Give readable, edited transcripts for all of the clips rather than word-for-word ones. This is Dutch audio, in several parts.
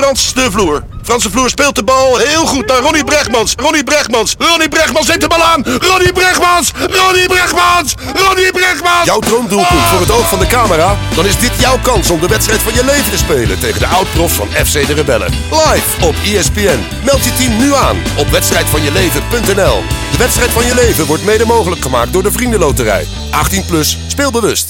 Frans de Vloer. Frans de Vloer speelt de bal heel goed naar Ronnie Brechtmans. Ronnie Brechtmans neemt de bal aan. Ronnie Brechtmans. Jouw droomdoelpunt voor het oog van de camera? Dan is dit jouw kans om de wedstrijd van je leven te spelen tegen de oud-profs van FC de Rebellen. Live op ESPN. Meld je team nu aan op wedstrijdvanjeleven.nl. De wedstrijd van je leven wordt mede mogelijk gemaakt door de Vriendenloterij. 18+, speel bewust.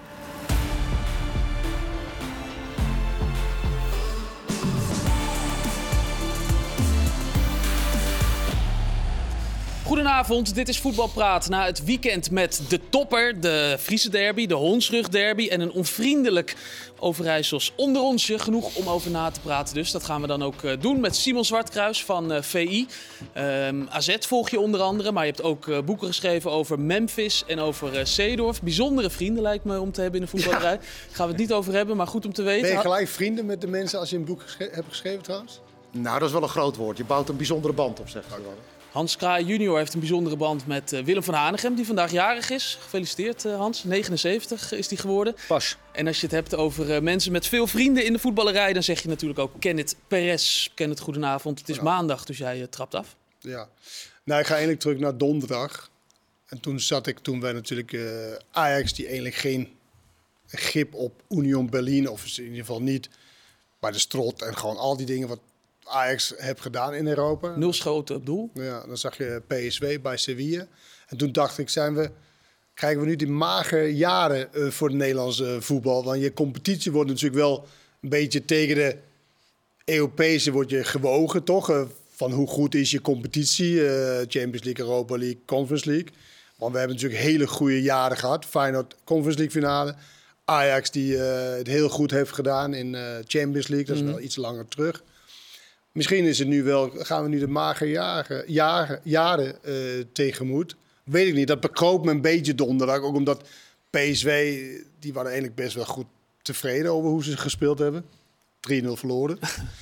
Goedenavond, dit is Voetbalpraat na het weekend met de topper, de Friese derby, de Hondsrug derby en een onvriendelijk Overijssels onderonsje. Genoeg om over na te praten dus. Dat gaan we dan ook doen met Simon Zwartkruis van VI. AZ volg je onder andere, maar je hebt ook boeken geschreven over Memphis en over Seedorf. Bijzondere vrienden lijkt me om te hebben in de voetballerij. Daar gaan we het niet over hebben, maar goed om te weten. Ben je gelijk vrienden met de mensen als je een boek hebt geschreven trouwens? Nou, dat is wel een groot woord. Je bouwt een bijzondere band op, zeg ik wel. Hans Kraai junior heeft een bijzondere band met Willem van Hanegem, die vandaag jarig is. Gefeliciteerd Hans, 79 is die geworden. Pas. En als je het hebt over mensen met veel vrienden in de voetballerij, dan zeg je natuurlijk ook Kenneth Perez. Kenneth, goedenavond. Het is maandag, dus jij trapt af. Ja. Nou, ik ga eigenlijk terug naar donderdag. En toen wij natuurlijk Ajax, die eigenlijk geen grip op Union Berlin, of in ieder geval niet bij de strot en gewoon al die dingen wat Ajax heeft gedaan in Europa. 0 schoten op doel. Ja, dan zag je PSV bij Sevilla. En toen dacht ik, krijgen we nu die magere jaren voor het Nederlandse voetbal? Want je competitie wordt natuurlijk wel een beetje tegen de Europese wordt je gewogen, toch? Van hoe goed is je competitie? Champions League, Europa League, Conference League. Want we hebben natuurlijk hele goede jaren gehad. Feyenoord Conference League finale. Ajax die het heel goed heeft gedaan in Champions League. Dat is wel iets langer terug. Misschien is het nu wel, gaan we nu de magere jaren tegemoet. Weet ik niet, dat bekroop me een beetje donderdag. Ook omdat PSV, die waren eigenlijk best wel goed tevreden over hoe ze gespeeld hebben. 3-0 verloren.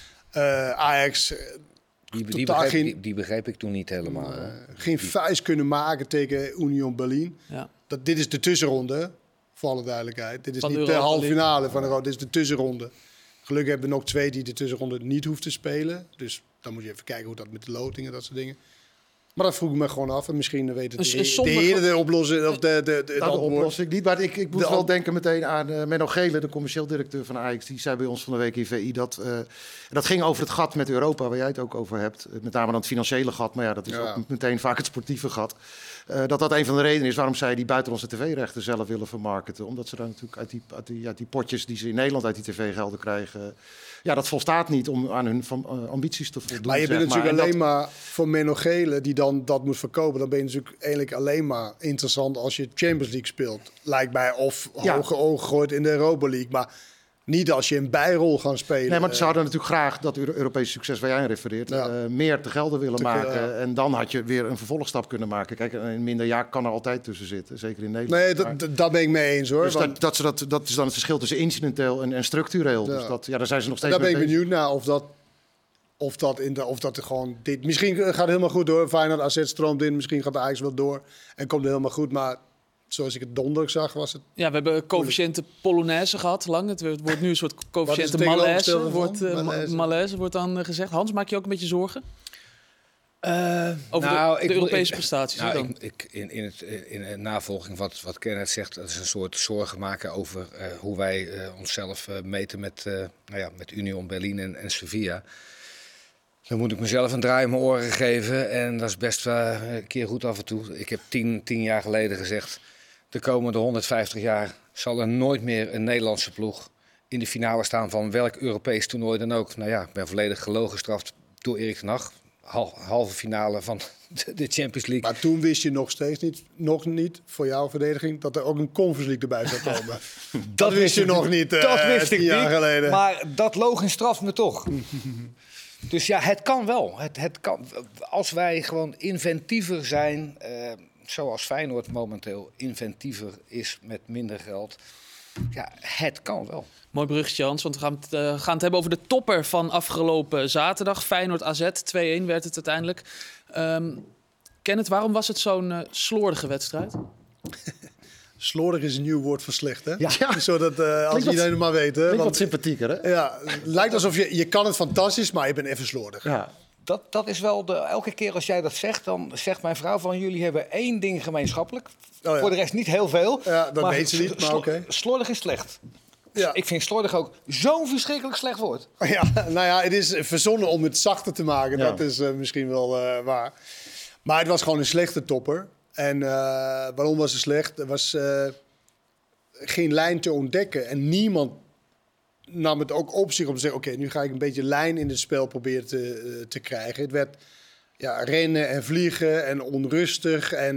Ajax, die begreep ik toen niet helemaal. geen vuist kunnen maken tegen Union Berlin. Ja. Dit is de tussenronde, voor alle duidelijkheid. Dit is Van niet de halve finale van de Europa, dit is de tussenronde. Gelukkig hebben we nog 2 die de tussenronde niet hoeft te spelen. Dus dan moet je even kijken hoe dat met de lotingen, dat soort dingen. Maar dat vroeg ik me gewoon af. En misschien weet het de heren de oplossing. Of de oplossing niet. Maar ik moet wel denken meteen aan Menno Gele, de commercieel directeur van Ajax. Die zei bij ons van de week in VI dat ging over het gat met Europa, waar jij het ook over hebt. Met name dan het financiële gat. Maar ja, dat is ook meteen vaak het sportieve gat. Dat een van de redenen is waarom zij die buitenlandse tv-rechten zelf willen vermarkten. Omdat ze dan natuurlijk uit die potjes die ze in Nederland uit die tv-gelden krijgen. Ja, dat volstaat niet om aan hun ambities te voldoen. Maar je bent natuurlijk alleen maar voor Menno Gele die dan dat moet verkopen. Dan ben je natuurlijk eigenlijk alleen maar interessant als je Champions League speelt. Lijkt mij of hoge ogen gooit in de Europa League. Maar niet als je een bijrol gaat spelen. Nee, maar ze hadden natuurlijk graag dat Europese succes waar jij aan refereert. Meer te gelden willen maken. En dan had je weer een vervolgstap kunnen maken. Kijk, een minder jaar kan er altijd tussen zitten. Zeker in Nederland. Nee, dat ben ik mee eens hoor. Dus dat is dan het verschil tussen incidenteel en structureel. Ja. Dus daar zijn ze nog steeds daar ben ik mee benieuwd naar of dat gewoon dit. Misschien gaat het helemaal goed door. Feyenoord AZ stroomt in. Misschien gaat de Ajax wel door. En komt het helemaal goed. Maar zoals ik het donderdag zag, was het... Ja, we hebben coëfficiënte Polonaise gehad lang. Het wordt nu een soort coëfficiënte malaise wordt dan gezegd. Hans, maak je ook een beetje zorgen? Over de Europese prestaties. In de navolging wat Kenneth zegt, dat is een soort zorgen maken over hoe wij onszelf meten met Union Berlin en Sevilla. Dan moet ik mezelf een draai in mijn oren geven en dat is best een keer goed af en toe. Ik heb 10 jaar geleden gezegd, de komende 150 jaar zal er nooit meer een Nederlandse ploeg in de finale staan van welk Europees toernooi dan ook. Nou ja, ik ben volledig gelogenstraft door Erik ten Hag. Halve finale van de Champions League. Maar toen wist je nog niet, voor jouw verdediging, dat er ook een Conference League erbij zou komen. dat wist je nog niet. Dat wist ik 10 jaar niet. Geleden. Maar dat logisch straft me toch. Dus ja, het kan wel. Het kan, als wij gewoon inventiever zijn, zoals Feyenoord momenteel inventiever is met minder geld. Ja, het kan wel. Mooi bruggetje, Hans, want we gaan het hebben over de topper van afgelopen zaterdag. Feyenoord AZ, 2-1 werd het uiteindelijk. Kenneth, waarom was het zo'n slordige wedstrijd? Slordig is een nieuw woord voor slecht, hè? Ja. Zodat, als iedereen het maar weet. Hè? Klinkt wat Want, sympathieker, hè? ja, het lijkt alsof je kan het fantastisch, maar je bent even slordig. Ja. Dat is wel elke keer als jij dat zegt, dan zegt mijn vrouw van jullie hebben één ding gemeenschappelijk. ja. Voor de rest niet heel veel. Ja, dat weet ze niet, maar oké. Slordig is slecht. Ja. Ik vind slordig ook zo'n verschrikkelijk slecht woord. Ja, nou ja, het is verzonnen om het zachter te maken. Ja. Dat is misschien wel waar. Maar het was gewoon een slechte topper. En waarom was het slecht? Er was geen lijn te ontdekken. En niemand nam het ook op zich om te zeggen... oké, nu ga ik een beetje lijn in het spel proberen te krijgen. Het werd rennen en vliegen en onrustig. En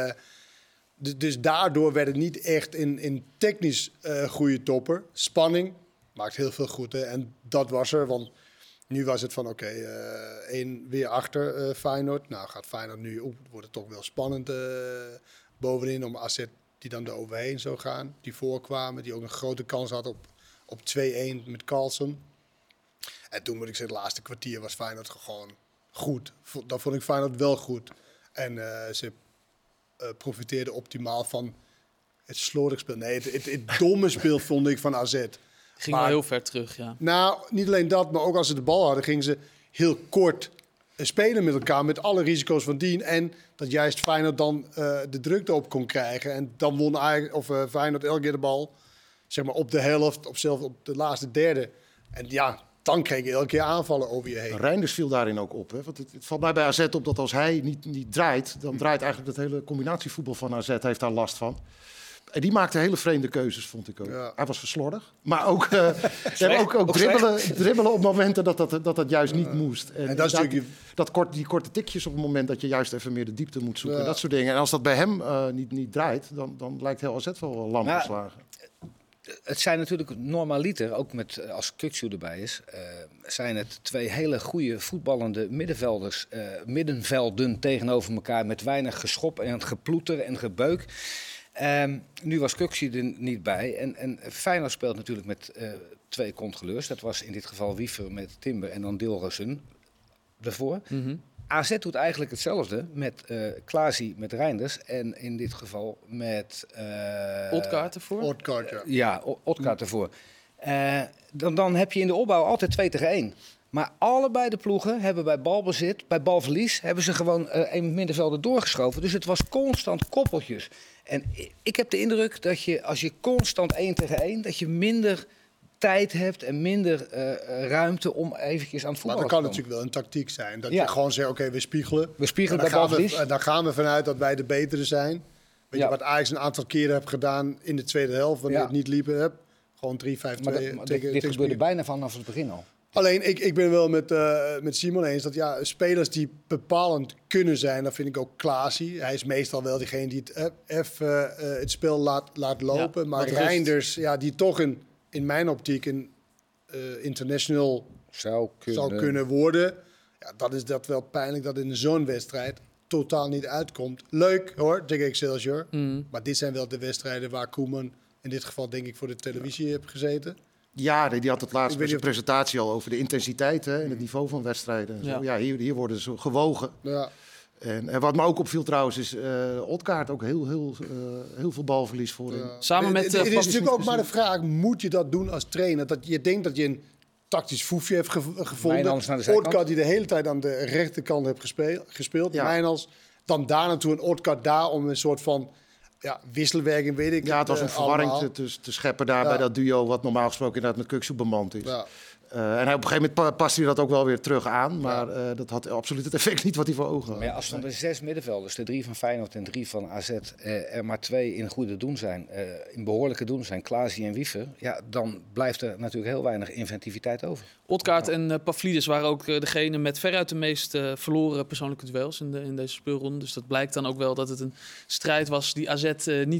dus daardoor werd het niet echt in technisch goede topper. Spanning maakt heel veel goed. Hè? En dat was er, want nu was het van oké, 1 weer achter Feyenoord. Nou, gaat Feyenoord nu op. Wordt het toch wel spannend bovenin om AZ die dan er overheen zou gaan. Die voorkwamen, die ook een grote kans had op 2-1 met Carlsen. En toen moet ik zeggen, het laatste kwartier was Feyenoord gewoon goed. Dat vond ik Feyenoord wel goed. En ze profiteerde optimaal van het slordig spel. Nee, het domme speel vond ik van AZ. Ging wel heel ver terug, ja. Nou, niet alleen dat, maar ook als ze de bal hadden, gingen ze heel kort spelen met elkaar, met alle risico's van dien. En dat juist Feyenoord dan de drukte op kon krijgen. En dan won Feyenoord elke keer de bal, zeg maar op de helft, of zelfs op de laatste derde. En ja, dan kreeg je elke keer aanvallen over je heen. Reinders viel daarin ook op. Hè? Want het valt mij bij AZ op dat als hij niet draait... dan draait eigenlijk het hele combinatievoetbal van AZ, heeft daar last van. En die maakte hele vreemde keuzes, vond ik ook. Ja. Hij was verslordig. Maar ook, ook dribbelen op momenten dat juist niet moest. En dat is natuurlijk... Die korte tikjes op het moment dat je juist even meer de diepte moet zoeken. Dat soort dingen. En als dat bij hem niet draait, dan lijkt heel AZ wel lam geslagen. Het zijn natuurlijk normaliter, ook met als Kukçu erbij is, zijn het twee hele goede voetballende middenvelders, middenvelden tegenover elkaar met weinig geschop en geploeter en gebeuk. Nu was Kukçu er niet bij en Feyenoord speelt natuurlijk met 2 controleurs. Dat was in dit geval Wiever met Timber en dan Dilrosun ervoor. Mm-hmm. AZ doet eigenlijk hetzelfde met Klaasie met Reinders en in dit geval met... Odgaard ervoor? Odgaard, ja. Ja, Odgaard ervoor. Dan heb je in de opbouw altijd 2 tegen 1. Maar allebei de ploegen hebben bij balbezit, bij balverlies, hebben ze gewoon een middenvelder doorgeschoven. Dus het was constant koppeltjes. En ik heb de indruk dat je, als je constant 1 tegen 1, dat je minder tijd hebt en minder ruimte om eventjes aan het voetballen Maar dat kan te komen. natuurlijk wel een tactiek zijn. Dat je gewoon zegt, oké, we spiegelen. We spiegelen en bij balverlies. daar gaan we vanuit dat wij de betere zijn. Weet je wat Ajax een aantal keren heeft gedaan in de tweede helft, wanneer het niet liepen heb. Gewoon 3-5-2 tegen dit gebeurde bijna vanaf het begin al. Alleen, ik ben wel met Simon eens dat spelers die bepalend kunnen zijn, dat vind ik ook Klaasie. Hij is meestal wel diegene die het spel laat lopen. Ja, maar Reinders, die toch in mijn optiek een international zou kunnen worden. Ja, dat is dat wel pijnlijk dat in zo'n wedstrijd totaal niet uitkomt. Leuk hoor, tegen Excelsior. Maar dit zijn wel de wedstrijden waar Koeman in dit geval denk ik voor de televisie heeft gezeten. Ja, die had het laatst bij zijn presentatie al over de intensiteit en het niveau van wedstrijden. Ja, hier worden ze gewogen. Ja. En wat me ook opviel trouwens is Odgaard ook heel veel balverlies voor hem. Samen met... Het is natuurlijk ook maar de vraag, moet je dat doen als trainer? Dat je denkt dat je een tactisch foefje hebt gevonden. Odgaard die de hele tijd aan de rechterkant heeft gespeeld. Ja. Mijnals dan daar naartoe en Odgaard daar om een soort van... wisselwerking, weet ik. Ja, het was een verwarring te scheppen daar bij dat duo... wat normaal gesproken inderdaad met Kukçu bemand is. Ja. En op een gegeven moment paste hij dat ook wel weer terug aan. Maar dat had absoluut het effect niet wat hij voor ogen had. Maar als van de 6 middenvelders, de 3 van Feyenoord en 3 van AZ... er maar 2 in goede doen zijn, in behoorlijke doen zijn, Klaasie en Wiever... ja, dan blijft er natuurlijk heel weinig inventiviteit over. Odgaard en Pavlidis waren ook degene met veruit de meest verloren persoonlijke duels in deze speelronde. Dus dat blijkt dan ook wel dat het een strijd was die AZ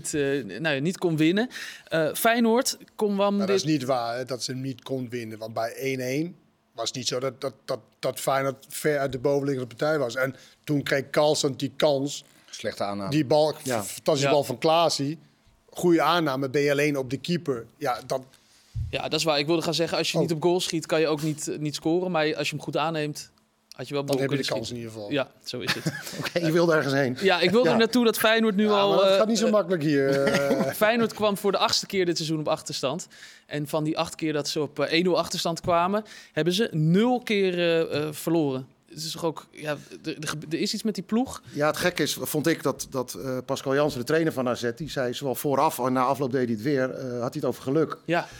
niet kon winnen. Feyenoord kwam... Dat is niet waar, dat ze hem niet kon winnen. Want bij 1-1 was het niet zo dat Feyenoord ver uit de bovenliggende partij was. En toen kreeg Carlsen die kans. Slechte aanname. Die bal, fantastische bal van Klaasie. Goede aanname, ben je alleen op de keeper. Ja, dat is waar. Ik wilde gaan zeggen, als je niet op goal schiet, kan je ook niet scoren. Maar als je hem goed aanneemt, Had je wel Dan heb je de kunnen kans in ieder geval. Ja, zo is het. Oké, je wilde ergens heen. Ja, ik wilde er naartoe dat Feyenoord nu al... Maar dat gaat niet zo makkelijk hier. Feyenoord kwam voor de 8e keer dit seizoen op achterstand. En van die 8 keer dat ze op 1-0 achterstand kwamen, hebben ze 0 keer verloren. Het is toch ook, ja, er is iets met die ploeg. Ja, het gek is, vond ik, dat Pascal Jansen, de trainer van AZ, die zei zowel vooraf en na afloop deed hij het weer, had hij het over geluk. Ja,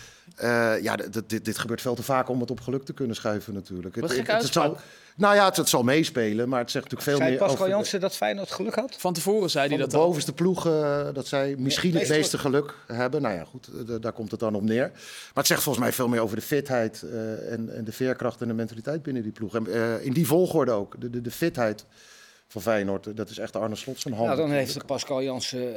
Dit gebeurt veel te vaak om het op geluk te kunnen schuiven natuurlijk. Wat gek het zal, nou ja, het zal meespelen, maar het zegt natuurlijk veel Zei meer Pascal over Jansen dat Feyenoord geluk had? van tevoren zei hij de dat al. bovenste ploeg, dat zij misschien het meeste geluk hebben. Nou ja, goed, daar komt het dan op neer. Maar het zegt volgens mij veel meer over de fitheid en de veerkracht en de mentaliteit binnen die ploeg. En in die volgorde ook, de fitheid van Feyenoord, dat is echt Arne Slot zijn hand. Nou, dan heeft Pascal Jansen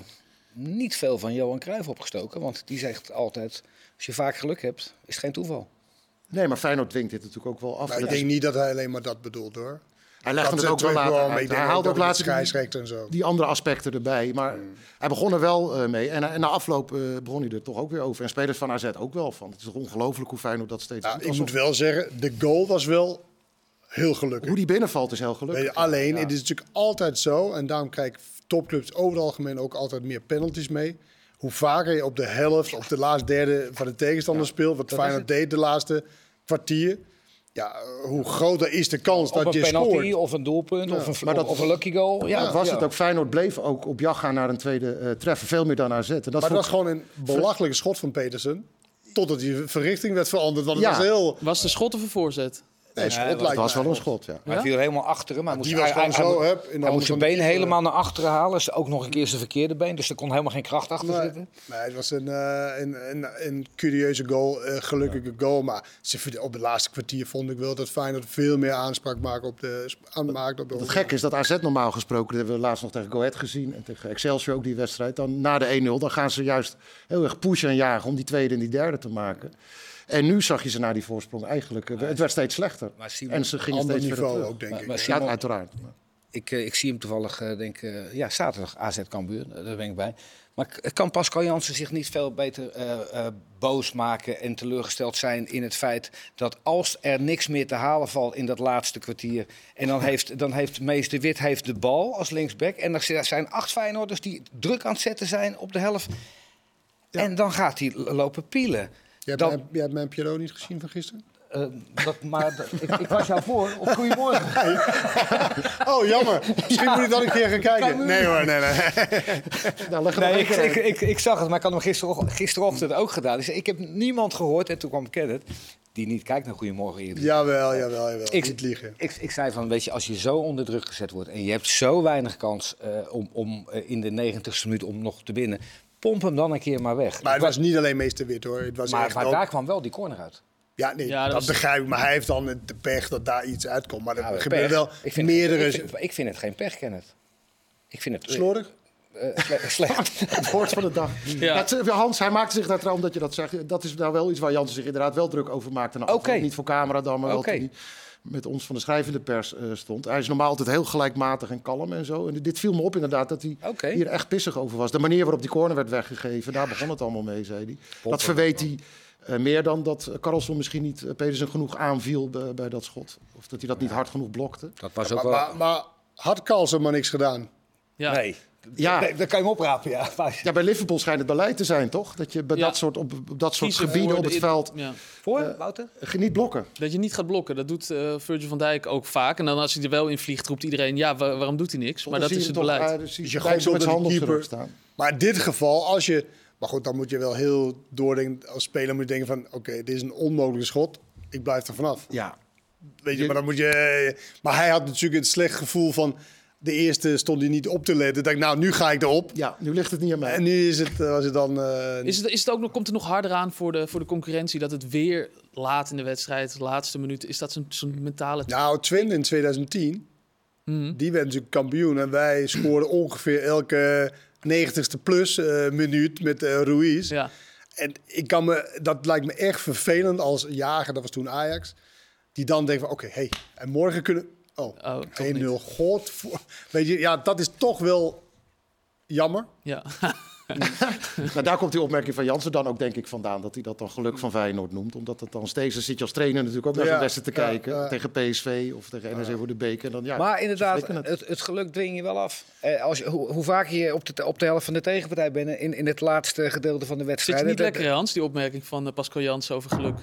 niet veel van Johan Cruijff opgestoken. Want die zegt altijd, als je vaak geluk hebt, is het geen toeval. Nee, maar Feyenoord dwingt dit natuurlijk ook wel af. Nou, ik denk niet dat hij alleen maar dat bedoelt, hoor. Hij legde het ook wel later uit. Hij haalde ook laatst scheidsrechter en zo. die andere aspecten erbij. Maar hij begon er wel mee. En na afloop begon hij er toch ook weer over. En spelers van AZ ook wel van. Het is toch ongelooflijk hoe Feyenoord dat steeds doet. Ik moet wel zeggen, de goal was wel heel gelukkig. Hoe die binnenvalt is heel gelukkig. Alleen, het is natuurlijk altijd zo. En daarom krijg topclubs over het algemeen ook altijd meer penalties mee. Hoe vaker je op de helft of de laatste derde van de tegenstander speelt. Wat Feyenoord deed de laatste kwartier. Ja, hoe groter is de kans dat je scoort. Of een penalty, of een doelpunt, of een lucky goal. Ja, was het ook. Feyenoord bleef ook op jacht gaan naar een tweede treffer. Veel meer dan AZ. En dat was gewoon een belachelijke schot van Petersen. Totdat die verrichting werd veranderd. Want het was heel... Was de schot of een voorzet? Nee, schot het was wel een schot, ja. Hij viel helemaal achter hem. Hij moest zijn been helemaal naar achteren halen. Dus ook nog een keer zijn verkeerde been. Dus er kon helemaal geen kracht achter zitten. Nee, het was een curieuze goal. Gelukkige goal. Maar op het laatste kwartier vond ik wel dat Feyenoord veel meer aanspraak maakte op de... Het gekke is dat AZ normaal gesproken, dat hebben we laatst nog tegen Go Ahead gezien. En tegen Excelsior ook die wedstrijd. Dan na de 1-0, dan gaan ze juist heel erg pushen en jagen om die tweede en die derde te maken. En nu zag je ze na die voorsprong eigenlijk... Het werd steeds slechter. Simon, en ze gingen steeds verder terug. Ook, denk ik. Maar Simon, ja, uiteraard. Ik zie hem toevallig, zaterdag AZ Cambuur, daar ben ik bij. Maar kan Pascal Jansen zich niet veel beter boos maken en teleurgesteld zijn in het feit dat als er niks meer te halen valt in dat laatste kwartier... en dan heeft Mees de Wit de bal als linksback en er zijn 8 Feyenoorders die druk aan het zetten zijn op de helft... Ja. En dan gaat hij lopen pielen. Je hebt mijn Pierrot niet gezien van gisteren? Ik was jou voor op Goedemorgen. Oh, jammer. Misschien moet ik dan een keer gaan kijken. Nee hoor, nee. Ik zag het, maar ik had hem gisterochtend ook gedaan. Dus ik heb niemand gehoord, en toen kwam Kenneth, die niet kijkt naar Goedemorgen. Jawel. Niet liegen. Ik zei van, weet je, als je zo onder druk gezet wordt... en je hebt zo weinig kans om in de 90ste minuut om nog te winnen... pomp hem dan een keer maar weg. Maar het was niet alleen Meester Wit, hoor. Het was maar daar kwam wel die corner uit. Ja, nee, dat begrijp ik. Maar hij heeft dan de pech dat daar iets uitkomt. Maar er gebeuren wel meerdere... Ik vind het geen pech, Kenneth. Ik vind het... Slordig? Slecht. Het woord van de dag. Ja. Hans, hij maakte zich daar, omdat je dat zegt... Dat is nou wel iets waar Jansen zich inderdaad wel druk over maakte. Nou, niet voor camera dan, maar wel toen hij met ons van de schrijvende pers stond. Hij is normaal altijd heel gelijkmatig en kalm en zo. En dit viel me op inderdaad, dat hij hier echt pissig over was. De manier waarop die corner werd weggegeven, daar begon het allemaal mee, zei hij. Dat verweet hij... meer dan dat Karlsson misschien niet Pedersen genoeg aanviel bij dat schot. Of dat hij dat niet hard genoeg blokte. Dat was ook wel... maar had Karlsson maar niks gedaan? Ja. Nee. Ja. Dat kan je hem oprapen, ja. Ja, bij Liverpool schijnt het beleid te zijn, toch? Dat je bij dat soort, op dat soort gebieden op het veld... Voor, Wouter? Niet blokken. Dat je niet gaat blokken. Dat doet Virgil van Dijk ook vaak. En dan als hij er wel in vliegt, roept iedereen... ja, waarom doet hij niks? Maar dat is het beleid. Dus je gooit met zijn keeper staan. Maar in dit geval, als je... Maar goed, dan moet je wel heel doordenken. Als speler moet je denken van... Oké, dit is een onmogelijke schot. Ik blijf er vanaf. Ja. Weet je, maar dan moet je... Maar hij had natuurlijk het slecht gevoel van... De eerste stond hij niet op te letten. Ik dacht, nou, nu ga ik erop. Ja, nu ligt het niet aan mij. En nu is het, was het dan... Is het ook nog, komt het nog harder aan voor de concurrentie... dat het weer laat in de wedstrijd, de laatste minuut... Is dat zo'n mentale... Nou, Twente in 2010... Die werd natuurlijk kampioen. En wij scoorden ongeveer elke 90ste plus minuut met Ruiz. Ja. En dat lijkt me echt vervelend als jager, dat was toen Ajax... die dan denkt van, oké, en morgen kunnen... Oh 1-0, god. Weet je, ja, dat is toch wel jammer. Ja. Nou, daar komt die opmerking van Jansen dan ook denk ik vandaan. Dat hij dat dan geluk van Feyenoord noemt. Omdat het dan steeds, dan zit je als trainer natuurlijk ook naar de wedstrijd te kijken. Tegen PSV of tegen NEC voor de beker. Dan, maar inderdaad, het geluk dwing je wel af. Hoe vaak je op de helft van de tegenpartij bent in het laatste gedeelte van de wedstrijd. Zit je niet lekker, Hans, die opmerking van Pascal Jansen over geluk?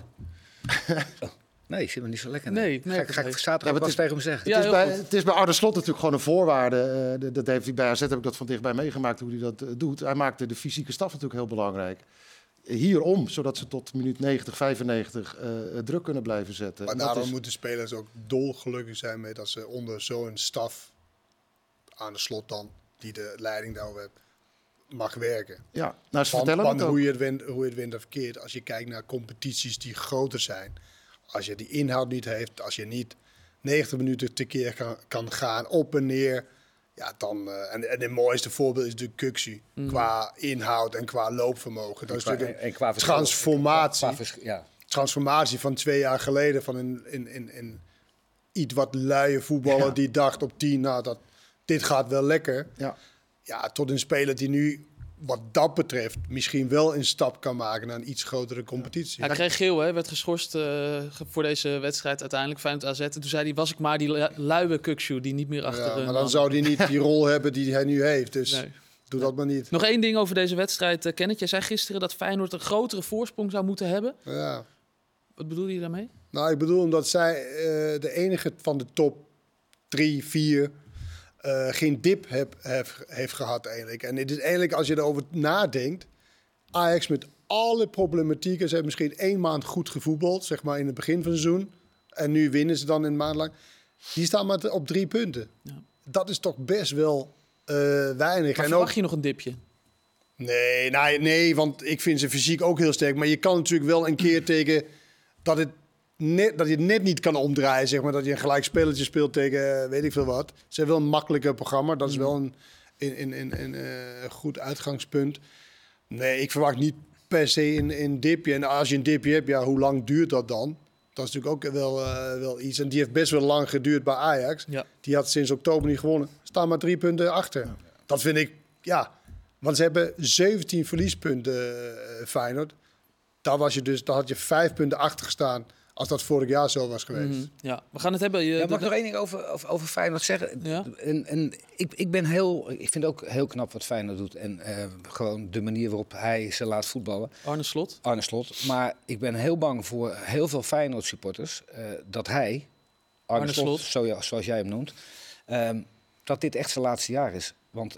Nee, zit me niet zo lekker. Nee, ga ik zaterdag wel tegen hem zeggen. Het is bij Arne Slot natuurlijk gewoon een voorwaarde. Dat heeft hij bij AZ, heb ik dat van dichtbij meegemaakt hoe hij dat doet. Hij maakte de fysieke staf natuurlijk heel belangrijk. Hierom, zodat ze tot minuut 90, 95 druk kunnen blijven zetten. Maar daarom moeten spelers ook dolgelukkig zijn met dat ze onder zo'n staf aan de Slot dan, die de leiding daarover heeft, mag werken. Ja, nou, ze vertellen het ook. Hoe je het wint of verkeerd, als je kijkt naar competities die groter zijn, als je die inhoud niet heeft, als je niet 90 minuten tekeer kan gaan, op en neer, ja, dan... en het mooiste voorbeeld is natuurlijk Kuxu. Qua inhoud en qua loopvermogen. Dat is natuurlijk een transformatie. Transformatie van 2 jaar geleden van een iets wat luie voetballer die dacht op 10, nou, dit gaat wel lekker. Ja, tot een speler die nu, wat dat betreft, misschien wel een stap kan maken naar een iets grotere competitie. Hij kreeg geel, hè? Werd geschorst voor deze wedstrijd uiteindelijk, Feyenoord AZ. En toen zei hij, was ik maar die luie Kukshoe die niet meer achter... maar dan zou hij niet die rol hebben die hij nu heeft. Dus doe dat maar niet. Nog 1 ding over deze wedstrijd, Kenneth. Jij zei gisteren dat Feyenoord een grotere voorsprong zou moeten hebben. Ja. Wat bedoel je daarmee? Nou, ik bedoel omdat zij de enige van de top 3, 4... geen dip heeft gehad eigenlijk. En het is eigenlijk, als je erover nadenkt, Ajax met alle problematieken, ze hebben misschien 1 maand goed gevoetbald, zeg maar in het begin van het seizoen. En nu winnen ze dan een maand lang. Die staan maar op 3 punten. Ja. Dat is toch best wel weinig. Maar verwacht je nog een dipje? Nee, want ik vind ze fysiek ook heel sterk. Maar je kan natuurlijk wel een keer tegen dat je het net niet kan omdraaien, zeg maar. Dat je een gelijk spelletje speelt tegen weet ik veel wat. Ze hebben wel een makkelijker programma. Dat is wel een goed uitgangspunt. Nee, ik verwacht niet per se een dipje. En als je een dipje hebt, ja, hoe lang duurt dat dan? Dat is natuurlijk ook wel iets. En die heeft best wel lang geduurd bij Ajax. Ja. Die had sinds oktober niet gewonnen. Staan maar 3 punten achter. Ja. Dat vind ik, ja. Want ze hebben 17 verliespunten, Feyenoord. Daar had je 5 punten achter gestaan als dat vorig jaar zo was geweest. Ja, we gaan het hebben. Mag ik nog 1 ding over Feyenoord zeggen? Ja? Ik vind het ook heel knap wat Feyenoord doet. En gewoon de manier waarop hij ze laat voetballen. Arne Slot. Maar ik ben heel bang voor heel veel Feyenoord supporters. Dat hij, Arne Slot, zoals jij hem noemt, dat dit echt zijn laatste jaar is. Want...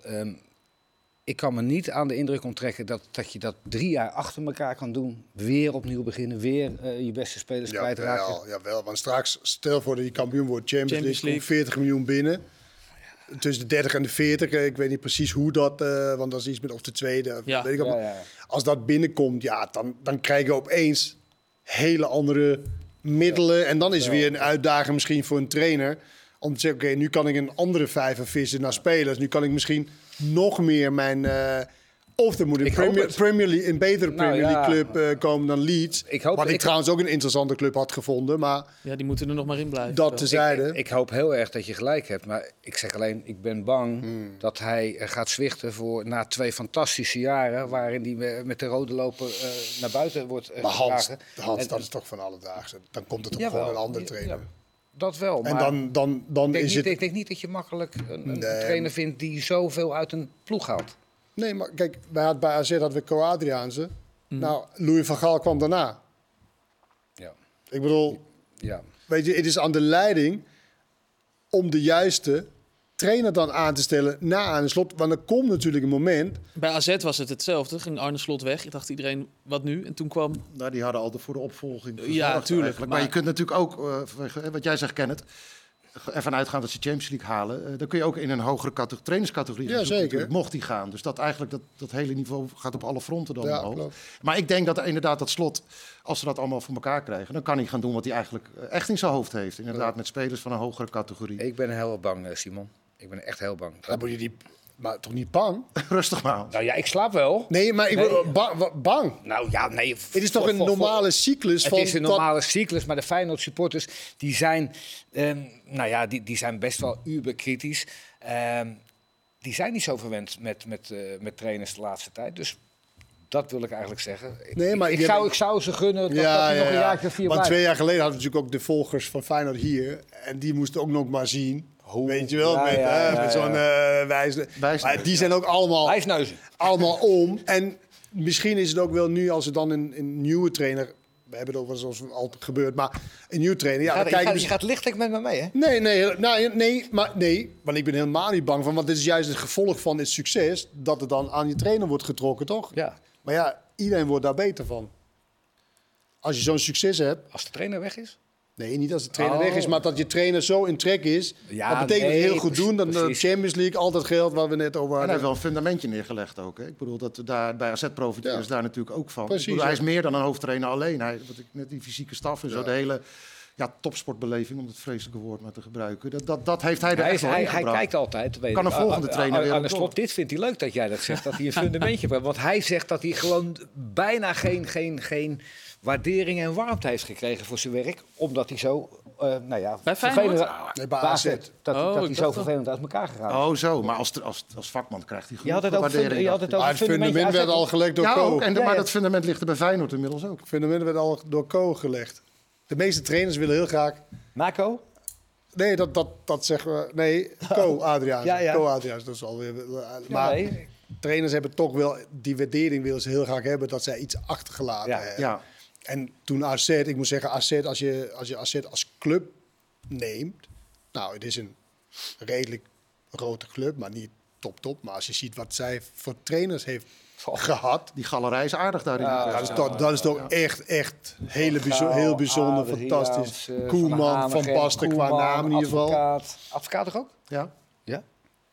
ik kan me niet aan de indruk onttrekken dat je dat 3 jaar achter elkaar kan doen. Weer opnieuw beginnen, weer je beste spelers kwijtraken. Jawel, want straks, stel voor dat je kampioen wordt, Champions League, 40 miljoen binnen. Tussen de 30 en de 40, ik weet niet precies hoe dat, want dat is iets met of de tweede. Weet ik Als dat binnenkomt, ja, dan krijg je opeens hele andere middelen. En dan is weer een uitdaging misschien voor een trainer. Om te zeggen, oké, nu kan ik een andere vijver vissen naar spelers. Nu kan ik misschien nog meer mijn... of er moet een Premier League, een betere Premier League club komen dan Leeds. Wat ik trouwens ook een interessante club had gevonden. Maar ja, die moeten er nog maar in blijven. Dat tezijde. Ik hoop heel erg dat je gelijk hebt. Maar ik zeg alleen, ik ben bang dat hij gaat zwichten voor na 2 fantastische jaren. Waarin hij met de rode loper naar buiten wordt gedragen. Hans, dat is toch van alledaagse. Dan komt het op gewoon een andere trainer. Ja. Dat wel, maar en dan is het... Ik denk niet dat je makkelijk een trainer vindt die zoveel uit een ploeg haalt. Nee, maar kijk, bij AZ hadden we Co-Adriaanse. Nou, Louis van Gaal kwam daarna. Ja. Ik bedoel, weet je, het is aan de leiding om de juiste trainer dan aan te stellen na Arne Slot. Want er komt natuurlijk een moment... Bij AZ was het hetzelfde. Ging Arne Slot weg. Ik dacht iedereen, wat nu? En toen kwam... Nou, die hadden al voor de opvolging. Ja, natuurlijk. Maar je kunt natuurlijk ook, wat jij zegt, Kenneth, ervan uitgaan dat ze Champions League halen. Dan kun je ook in een hogere trainerscategorie gaan. Ja, zeker. Mocht die gaan. Dus dat eigenlijk dat hele niveau gaat op alle fronten dan omhoog. Klopt. Maar ik denk dat inderdaad dat Slot, als ze dat allemaal voor elkaar krijgen, dan kan hij gaan doen wat hij eigenlijk echt in zijn hoofd heeft. Inderdaad, met spelers van een hogere categorie. Ik ben heel bang, Simon. Ik ben echt heel bang. Dan moet je maar toch niet bang? Rustig maar. Nou ja, ik slaap wel. Nee, maar ik ben bang. Nou ja, nee. Het is toch een normale cyclus? Het is een normale cyclus, maar de Feyenoord supporters die zijn, die zijn best wel uberkritisch. die zijn niet zo verwend met trainers de laatste tijd. Dus dat wil ik eigenlijk zeggen. Nee, maar ik zou ze gunnen dat hij nog een jaartje of 4 Want blijft. 2 jaar geleden hadden we natuurlijk ook de volgers van Feyenoord hier. En die moesten ook nog maar zien. Weet je wel, met zo'n wijze. Maar die zijn ook allemaal om. En misschien is het ook wel nu, als er dan een nieuwe trainer... We hebben het ook wel zoals altijd gebeurd, maar een nieuwe trainer... Ja, je gaat lichtelijk met me mee, hè? Nee, want ik ben helemaal niet bang van. Want dit is juist het gevolg van het succes... dat het dan aan je trainer wordt getrokken, toch? Ja. Maar ja, iedereen wordt daar beter van. Als je zo'n succes hebt... Als de trainer weg is? Nee, niet als de trainer weg is, maar dat je trainer zo in trek is. Ja, dat betekent heel goed doen. Dan de Champions League, altijd geld, waar we net over hadden. En hij heeft wel een fundamentje neergelegd ook. Hè? Ik bedoel, dat daar bij AZ profiteren daar natuurlijk ook van. Precies, hij is meer dan een hoofdtrainer alleen. Wat ik net die fysieke staf en zo, de hele topsportbeleving, om het vreselijke woord maar te gebruiken. Dat heeft hij er echt wel ingebracht. Hij kijkt altijd. Kan een volgende trainer weer aan de slot, dit vindt hij leuk dat jij dat zegt, dat hij een fundamentje heeft. Want hij zegt dat hij gewoon bijna geen waardering en warmte heeft gekregen voor zijn werk, omdat hij zo bij Feyenoord? Bij AZ. Dat hij zo vervelend uit elkaar gegaan is. Oh zo, maar als vakman krijgt hij genoeg waardering. Je had het ook het fundament werd al gelegd door Co. Maar dat fundament ligt er bij Feyenoord inmiddels ook. Het fundament werd al door Co gelegd. De meeste trainers willen heel graag... Marco? Nee, dat zeggen we... Nee, Co Adriaans. Ja. Co Adriaans, dat is alweer... Maar trainers hebben toch wel... Die waardering willen ze heel graag hebben, dat zij iets achtergelaten hebben. Ja. En toen AZ, ik moet zeggen, AZ, als je AZ als club neemt... Nou, het is een redelijk grote club, maar niet top. Maar als je ziet wat zij voor trainers heeft gehad... Die galerij is aardig daarin. Dat is toch echt heel bijzonder, fantastisch. Koeman, Van Basten qua naam in ieder geval. Advocaat toch ook? Ja. Ja?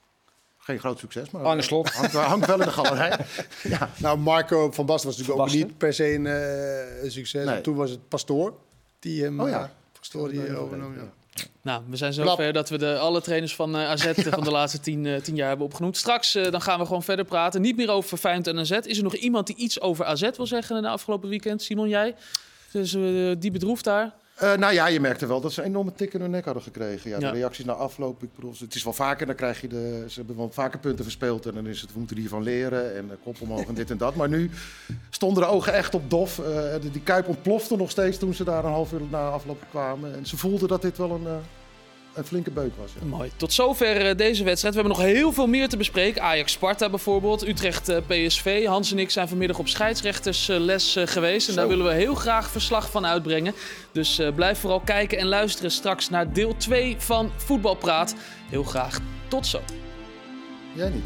Geen groot succes, maar Arne Slot. hangt wel in de galerij. Ja. Nou, Marco van Basten was natuurlijk ook niet per se een succes. Nee. En toen was het Pastoor die hem Pastoor die overnam. Ja. Nou, we zijn zover dat we alle trainers van AZ van de laatste 10 jaar hebben opgenoemd. Straks dan gaan we gewoon verder praten. Niet meer over Feyenoord en AZ. Is er nog iemand die iets over AZ wil zeggen in de afgelopen weekend? Simon, jij? Dus die bedroefd daar? Je merkte wel dat ze een enorme tik in hun nek hadden gekregen. Ja, de reacties na afloop. Ik bedoel, het is wel vaker, dan krijg je ze hebben wel vaker punten verspeeld. En dan is het, we moeten hiervan leren. En kop omhoog en dit en dat. Maar nu stonden de ogen echt op dof. Die Kuip ontplofte nog steeds toen ze daar een half uur na afloop kwamen. En ze voelden dat dit wel een flinke beuk was. Ja. Mooi. Tot zover deze wedstrijd. We hebben nog heel veel meer te bespreken. Ajax-Sparta bijvoorbeeld, Utrecht-PSV. Hans en ik zijn vanmiddag op scheidsrechtersles geweest. En daar willen we heel graag verslag van uitbrengen. Dus blijf vooral kijken en luisteren straks naar deel 2 van Voetbalpraat. Heel graag tot zo. Jij niet.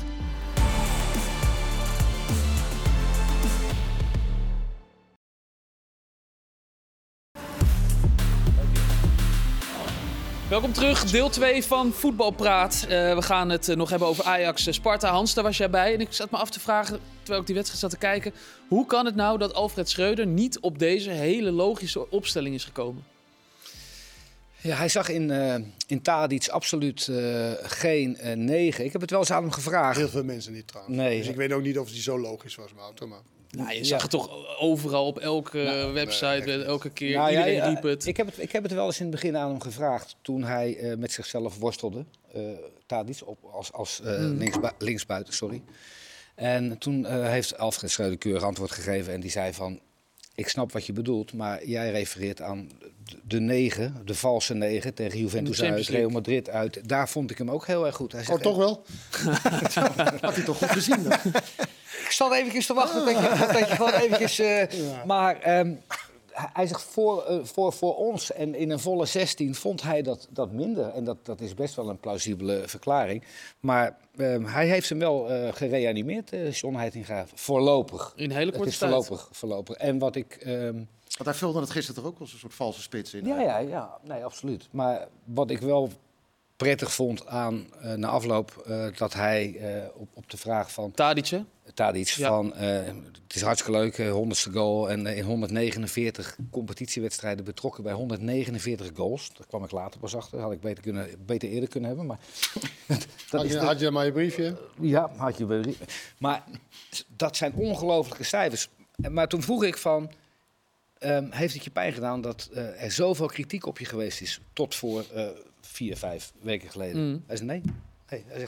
Welkom terug, deel 2 van Voetbalpraat. We gaan het nog hebben over Ajax-Sparta. Hans, daar was jij bij. En ik zat me af te vragen, terwijl ik die wedstrijd zat te kijken... hoe kan het nou dat Alfred Schreuder niet op deze hele logische opstelling is gekomen? Ja, hij zag in Tadic absoluut geen 9. Ik heb het wel eens aan hem gevraagd. Heel veel mensen niet trouwens. Nee. Dus ik weet ook niet of die zo logisch was, Wouter. Maar... Nou, je zag het toch overal op elke website, elke keer. Iedereen riep het. Ik heb het wel eens in het begin aan hem gevraagd toen hij met zichzelf worstelde. Tadic als linksbuiten, sorry. En toen heeft Alfred Schreuder keurig antwoord gegeven en die zei van... Ik snap wat je bedoelt, maar jij refereert aan de 9, de valse 9 tegen Juventus uit, Real Madrid uit. Daar vond ik hem ook heel erg goed. Hij zegt, toch wel? Had hij toch goed gezien dan? Ik zat eventjes te wachten dat je gewoon eventjes... Maar hij zegt voor ons en in een volle 16 vond hij dat minder. En dat is best wel een plausibele verklaring. Maar hij heeft hem wel gereanimeerd, John Heitinga, voorlopig. In een hele korte tijd. Voorlopig. En wat ik... Want hij vulde het gisteren toch ook als een soort valse spits in? Ja, nee, absoluut. Maar wat ik wel prettig vond aan na afloop, dat hij op de vraag van... Tadic van, het is hartstikke leuk, 100ste goal en in 149 competitiewedstrijden betrokken bij 149 goals. Daar kwam ik later pas achter, had ik beter eerder kunnen hebben. Maar had je maar je briefje? Ja, had je briefje. Maar dat zijn ongelooflijke cijfers. Maar toen vroeg ik van, heeft het je pijn gedaan dat er zoveel kritiek op je geweest is tot voor 4-5 weken geleden? Hij zei nee. Hij zegt,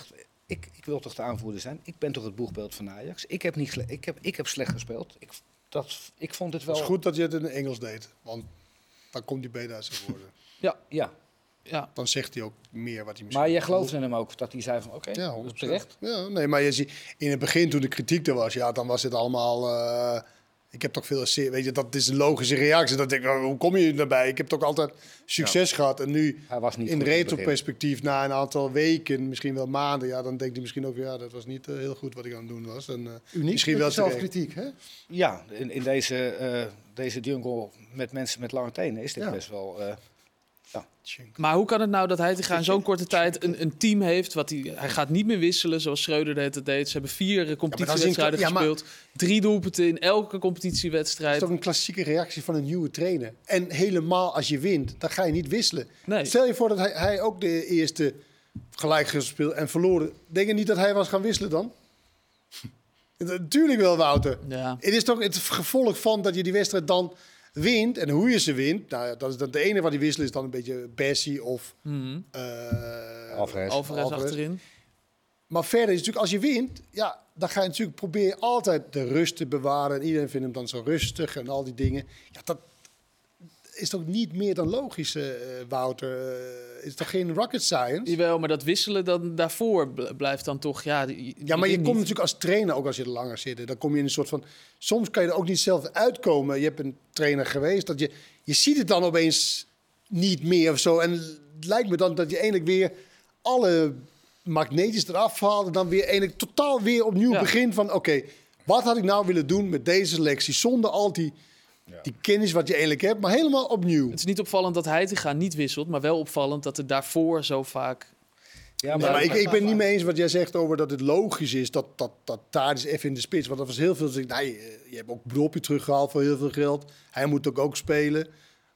ik wil toch de aanvoerder zijn? Ik ben toch het boegbeeld van Ajax? Ik heb slecht gespeeld. Ik vond het wel... Het is goed dat je het in het Engels deed. Want dan komt hij beter uit zijn woorden. Ja. Dan zegt hij ook meer wat hij misschien... Maar jij geloofde hem ook dat hij zei van oké, Ja, dat is 100%. terecht. Ja, nee, maar je ziet, in het begin toen de kritiek er was, ja, dan was het allemaal... ik heb toch veel... Weet je, dat is een logische reactie. Dat denk ik, hoe kom je daarbij? Ik heb toch altijd succes gehad. En nu, Hij was niet in goed in het retro-perspectief, na een aantal weken, misschien wel maanden... Ja, dan denkt hij misschien ook, ja, dat was niet heel goed wat ik aan het doen was. En, Uniek, misschien wel zelfkritiek, hè? Ja, in deze jungle met mensen met lange tenen is dit best wel... Maar hoe kan het nou dat Heitinga in zo'n korte tijd een team heeft? Hij gaat niet meer wisselen zoals Schreuder het deed. Ze hebben 4 competitiewedstrijden gespeeld. 3 doelpunten in elke competitiewedstrijd. Dat is toch een klassieke reactie van een nieuwe trainer. En helemaal als je wint, dan ga je niet wisselen. Nee. Stel je voor dat hij ook de eerste gelijk gespeeld en verloren. Denk je niet dat hij was gaan wisselen dan? Natuurlijk wel, Wouter. Ja. Het is toch het gevolg van dat je die wedstrijd dan wint. En hoe je ze wint, nou, dat is dan de ene wat die wisselen is dan een beetje Bessie of Alvarez achterin. Maar verder is natuurlijk, als je wint, ja, dan ga je natuurlijk proberen altijd de rust te bewaren. En iedereen vindt hem dan zo rustig en al die dingen. Ja, dat is toch niet meer dan logisch, Wouter? Is toch geen rocket science? Jawel, maar dat wisselen dan daarvoor blijft dan toch... Ja, Maar je komt natuurlijk als trainer, ook als je er langer zit. Dan kom je in een soort van... Soms kan je er ook niet zelf uitkomen. Je hebt een trainer geweest. Dat je ziet het dan opeens niet meer of zo. En het lijkt me dan dat je eigenlijk weer alle magneetjes eraf haalt. En dan weer eigenlijk totaal weer opnieuw begint van... Oké, wat had ik nou willen doen met deze selectie? Zonder al die kennis wat je eigenlijk hebt, maar helemaal opnieuw. Het is niet opvallend dat Heitinga niet wisselt, maar wel opvallend dat er daarvoor zo vaak... Ja, maar ik ben het niet mee eens wat jij zegt over dat het logisch is dat Tadić even in de spits. Want dat was heel veel. Je hebt ook Brobbey teruggehaald voor heel veel geld. Hij moet ook spelen.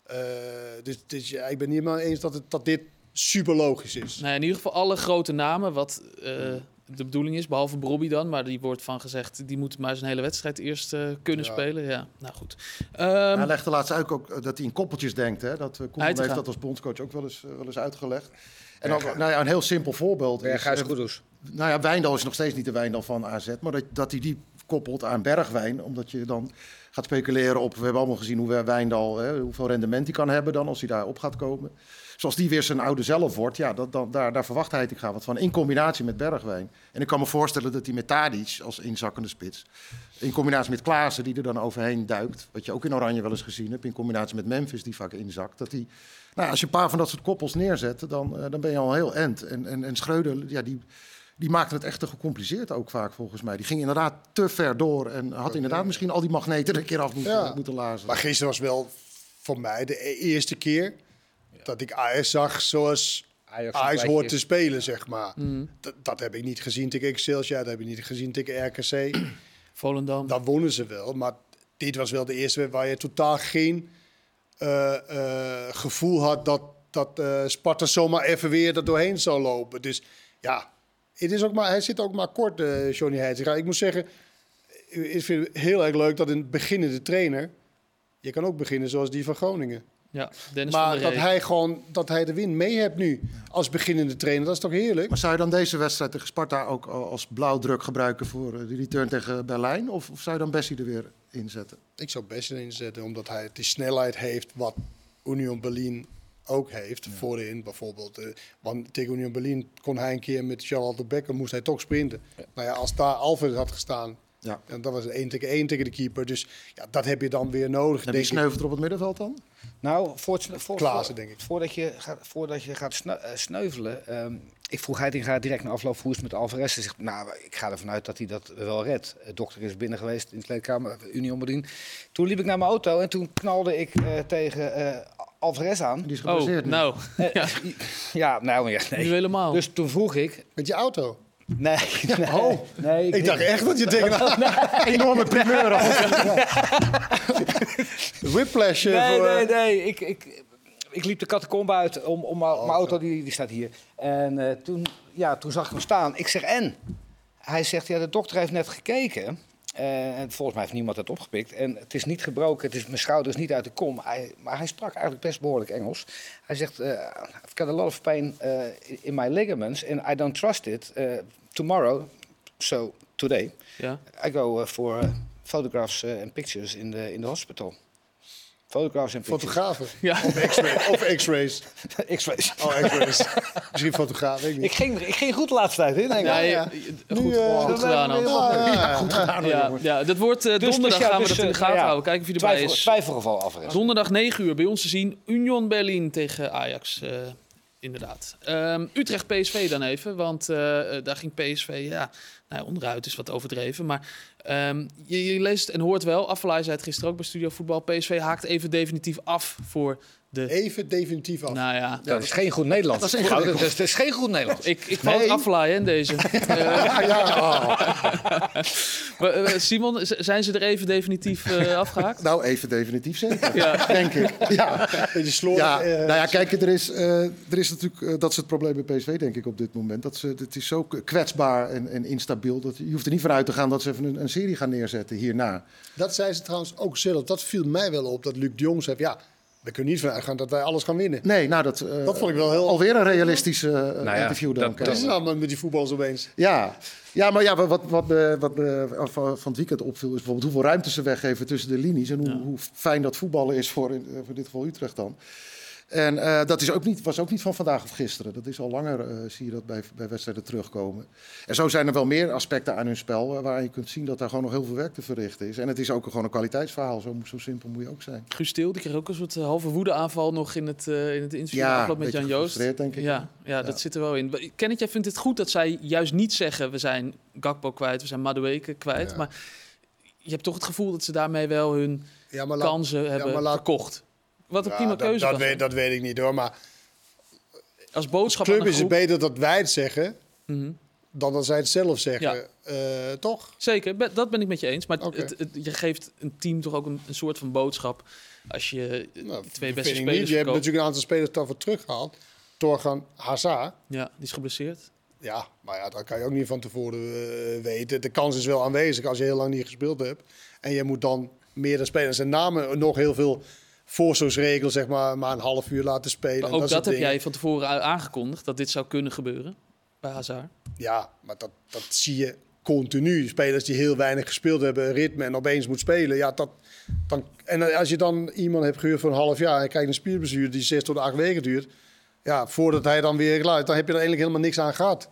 Dus ik ben niet mee eens dat dit super logisch is. Nee, in ieder geval alle grote namen, wat de bedoeling is, behalve Brobbey dan. Maar die wordt van gezegd, die moet maar zijn hele wedstrijd eerst kunnen spelen. Ja, nou goed. Hij legde laatst ook dat hij in koppeltjes denkt. Hè? Dat Koeman heeft dat als bondscoach ook wel eens uitgelegd. En ook een heel simpel voorbeeld is... Kudus. Nou ja, Wijndal is nog steeds niet de Wijndal van AZ. Maar dat hij die koppelt aan Bergwijn. Omdat je dan gaat speculeren op... We hebben allemaal gezien hoe Wijndal, hoeveel rendement hij kan hebben dan als hij daarop gaat komen. Zoals die weer zijn oude zelf wordt, ja, daar verwacht hij wat van. In combinatie met Bergwijn. En ik kan me voorstellen dat hij met Tadić als inzakkende spits... in combinatie met Klaassen, die er dan overheen duikt... wat je ook in Oranje wel eens gezien hebt... in combinatie met Memphis, die vaak inzakt... dat hij... Nou, als je een paar van dat soort koppels neerzet, dan ben je al heel end. En Schreuder, ja, die maakte het echt te gecompliceerd ook vaak volgens mij. Die ging inderdaad te ver door en had inderdaad misschien al die magneten er een keer af moeten lazen. Maar gisteren was wel voor mij de eerste keer dat ik Ajax zag zoals Ajax hoort te spelen, zeg maar. Dat heb ik niet gezien tegen Excelsior, dat heb ik niet gezien tegen RKC. Volendam. Dan wonnen ze wel, maar dit was wel de eerste waar je totaal geen... gevoel had dat Sparta zomaar even weer er doorheen zou lopen. Dus ja, hij zit ook maar kort, Johnny Heitinga. Ik moet zeggen, ik vind het heel erg leuk dat een beginnende trainer... Je kan ook beginnen zoals die van Groningen. Ja, Dennis maar van der Rey. dat hij de win mee hebt nu als beginnende trainer, dat is toch heerlijk? Maar zou je dan deze wedstrijd tegen Sparta ook als blauwdruk gebruiken voor de return tegen Berlijn? Of zou je dan Bessie er weer inzetten? Ik zou Bessie erin zetten, omdat hij die snelheid heeft wat Union Berlin ook heeft. Ja. Voorin bijvoorbeeld. Want tegen Union Berlin kon hij een keer met Charlotte Becker, moest hij toch sprinten. Ja. Nou ja, als daar Alvarez had gestaan, en dat was 1 tegen 1 tegen de keeper. Dus ja, dat heb je dan weer nodig. En wie sneuvelt er op het middenveld dan? Nou, Klaassen, denk ik. Voordat je gaat sneuvelen... ik vroeg Heitinga direct na afloop hoe is het met Alvarez. Hij zegt, nou, ik ga ervan uit dat hij dat wel redt. De dokter is binnen geweest in de kleedkamer, Union Berlin. Toen liep ik naar mijn auto en toen knalde ik tegen Alvarez aan. Die is geblesseerd nu. Nou. Nee. Nu helemaal. Dus toen vroeg ik... Met je auto? Nee. Nee, ik dacht echt dat je tegen een enorme primeur had. Whiplash. Nee. Ik liep de catacombe uit om mijn auto, die staat hier. En toen zag ik hem staan. Ik zeg, en? Hij zegt, ja, de dokter heeft net gekeken. En volgens mij heeft niemand het opgepikt. En het is niet gebroken, mijn schouder is niet uit de kom. Maar hij sprak eigenlijk best behoorlijk Engels. Hij zegt, I've got a lot of pain in my ligaments and I don't trust it tomorrow, so today, Ja. I go for photographs and pictures in the hospital. Photographs and pictures. Fotografen. Ja. Of x-rays. X-rays. Oh, x-rays. Misschien fotograaf, weet ik niet. Ik ging goed de laatste tijd in. Denk ik. Goed gedaan, Hans. Goed gedaan, hoor, jongen. Ja, dat wordt donderdag gaan we dat in de gaten houden. Kijken of hij erbij is. Twijfelgeval af. Donderdag 9 uur bij ons te zien. Union Berlin tegen Ajax. Inderdaad. Utrecht PSV dan even. Want daar ging PSV onderuit is wat overdreven. Maar je leest en hoort wel. Afvalaai zei het gisteren ook bij Studio Voetbal. PSV haakt even definitief af voor de... Even definitief af. Nou ja. Dat is geen goed Nederlands. Dat is geen goed Nederlands. Ik val het afvalaai in deze. Maar, Simon, zijn ze er even definitief afgehaakt? Nou, even definitief zeker, Ja. denk ik. Ja. Beetje slordig. Ja, nou ja, kijk, er is natuurlijk, dat is het probleem bij PSV, denk ik, op dit moment. Het is zo kwetsbaar en instabiel. Je hoeft er niet vanuit te gaan dat ze even een serie gaan neerzetten hierna. Dat zei ze trouwens ook zelf. Dat viel mij wel op, dat Luc de Jong zei... Ja, we kunnen niet vanuit gaan dat wij alles gaan winnen. Nee, nou dat vond ik wel heel... alweer een realistisch interview dan. Dat is allemaal met die voetballers opeens. Ja, maar ja, wat me van het weekend opviel... is bijvoorbeeld hoeveel ruimte ze weggeven tussen de linies... en hoe fijn dat voetballen is voor in dit geval Utrecht dan. En dat was ook niet van vandaag of gisteren. Dat is al langer, zie je dat bij wedstrijden terugkomen. En zo zijn er wel meer aspecten aan hun spel... waar je kunt zien dat daar gewoon nog heel veel werk te verrichten is. En het is ook gewoon een kwaliteitsverhaal. Zo simpel moet je ook zijn. Guus Til, die kreeg ook een soort halve woedeaanval nog in het interview afgelopen met Jan Joost. Denk ik. Ja, dat zit er wel in. Kenneth, jij vindt het goed dat zij juist niet zeggen... we zijn Gakpo kwijt, we zijn Madueke kwijt. Ja. Maar je hebt toch het gevoel dat ze daarmee wel hun kansen hebben verkocht. Wat een prima keuze was. Dat weet ik niet hoor, maar... Als boodschap club aan de is het groep... beter dat wij het zeggen... dan dat zij het zelf zeggen. Ja. Toch? Zeker, dat ben ik met je eens. Maar je geeft een team toch ook een soort van boodschap... als je twee beste spelers verkoopt. Je hebt natuurlijk een aantal spelers daarvoor teruggehaald. Torgan Hazard. Ja, die is geblesseerd. Ja, maar ja, dat kan je ook niet van tevoren weten. De kans is wel aanwezig als je heel lang niet gespeeld hebt. En je moet dan meerdere spelers en namen nog heel veel... voorzorgsregel, zeg maar een half uur laten spelen. Maar ook dat heb jij van tevoren aangekondigd, dat dit zou kunnen gebeuren bij Hazard. Ja, maar dat zie je continu. Spelers die heel weinig gespeeld hebben, ritme en opeens moet spelen. Ja, en als je dan iemand hebt gehuurd voor een half jaar... en je krijgt een spierblessure die 6 tot 8 weken duurt... ja, voordat hij dan weer geluid, dan heb je er eigenlijk helemaal niks aan gehad.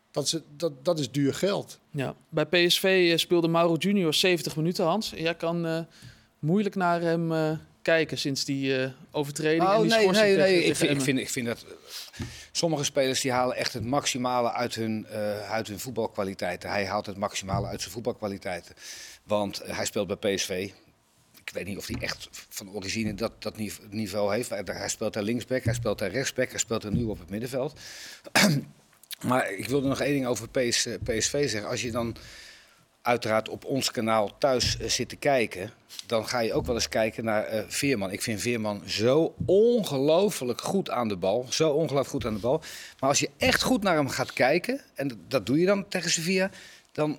Dat is duur geld. Ja. Bij PSV speelde Mauro Junior 70 minuten, Hans. Jij kan moeilijk naar hem... kijken sinds die overtreding en die schorsing. Nee. Ik vind dat sommige spelers die halen echt het maximale uit hun voetbalkwaliteiten. Hij haalt het maximale uit zijn voetbalkwaliteiten. Want hij speelt bij PSV. Ik weet niet of hij echt van origine dat niveau heeft. Hij speelt daar linksback, hij speelt daar rechtsback, hij speelt er nu op het middenveld. Maar ik wilde nog één ding over PSV zeggen. Als je dan uiteraard op ons kanaal thuis zit te kijken, dan ga je ook wel eens kijken naar Veerman. Ik vind Veerman zo ongelooflijk goed aan de bal. Maar als je echt goed naar hem gaat kijken, en dat doe je dan tegen Sevilla, dan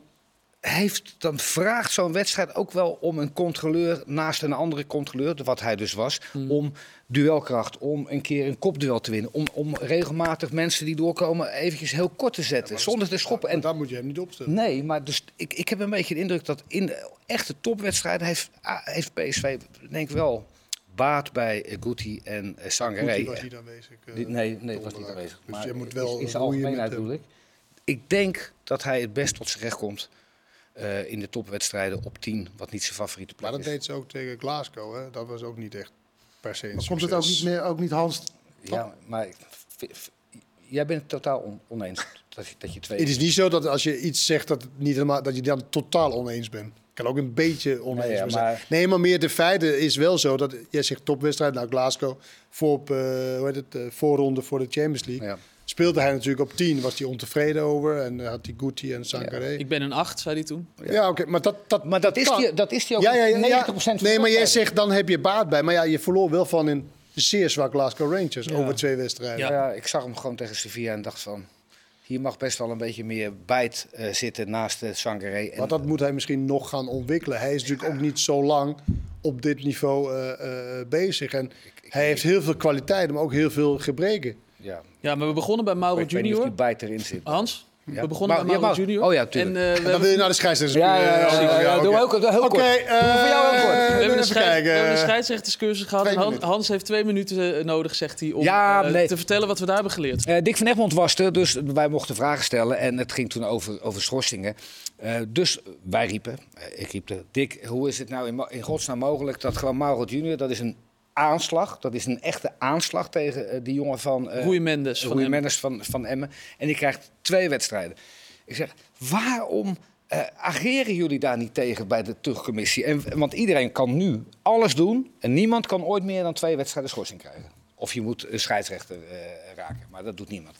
vraagt zo'n wedstrijd ook wel om een controleur naast een andere controleur, wat hij dus was, om duelkracht, om een keer een kopduel te winnen, om regelmatig mensen die doorkomen eventjes heel kort te zetten, zonder te schoppen. En daar moet je hem niet opstellen. Nee, maar dus ik heb een beetje de indruk dat in de echte topwedstrijden heeft PSV denk ik wel baat bij Guti en Sangaré. Guti was niet aanwezig. Nee, was niet aanwezig. Dus maar je moet wel in zijn algemeenheid bedoel ik. Ik denk dat hij het best tot zijn recht komt. In de topwedstrijden op 10, wat niet zijn favoriete plek is. Maar dat deed ze ook tegen Glasgow, hè? Dat was ook niet echt per se een succes. Komt het ook niet Hans? Ja, maar jij bent het totaal oneens dat je twee... Het is niet zo dat als je iets zegt dat het niet helemaal, dat je dan totaal oneens bent. Ik kan ook een beetje oneens zijn. Nee, maar meer de feiten is wel zo dat jij zegt topwedstrijd, nou Glasgow, voorronde voor de Champions League. Ja. Speelde hij natuurlijk op 10, was hij ontevreden over. En had hij Guti en Sangaré. Ja. Ik ben een 8, zei hij toen. Ja, oké. Maar dat is hij ook 90% van nee, maar jij zegt, dan heb je baat bij. Maar ja, je verloor wel van een zeer zwak Glasgow Rangers over 2 wedstrijden. Ja, ik zag hem gewoon tegen Sevilla en dacht van, hier mag best wel een beetje meer bijt zitten naast de Sangaré. Maar dat moet hij misschien nog gaan ontwikkelen. Hij is natuurlijk ook niet zo lang op dit niveau bezig. En hij heeft heel veel kwaliteiten, maar ook heel veel gebreken. Ja, maar we begonnen bij Mauro Junior. Ik weet niet of die bijt erin zit. Hans, Ja. We begonnen met Mauro Junior. Oh ja, tuurlijk. En Dan wil je naar de scheidsrechter. Doe maar ook heel kort. Oké, voor jou heel kort. We hebben kijken. een scheidsrechterscursus gehad. En Hans heeft 2 minuten nodig, zegt hij, om te vertellen wat we daar hebben geleerd. Dick van Egmond was er, dus wij mochten vragen stellen. En het ging toen over schorsingen. Dus wij riepen, ik riep Dick, hoe is het nou in godsnaam mogelijk dat gewoon Mauro Junior, dat is een aanslag, dat is een echte aanslag tegen die jongen van Rui Mendes van Emmen. En die krijgt 2 wedstrijden. Ik zeg, waarom ageren jullie daar niet tegen bij de terugcommissie? Want iedereen kan nu alles doen en niemand kan ooit meer dan 2 wedstrijden schorsing krijgen. Of je moet een scheidsrechter raken, maar dat doet niemand.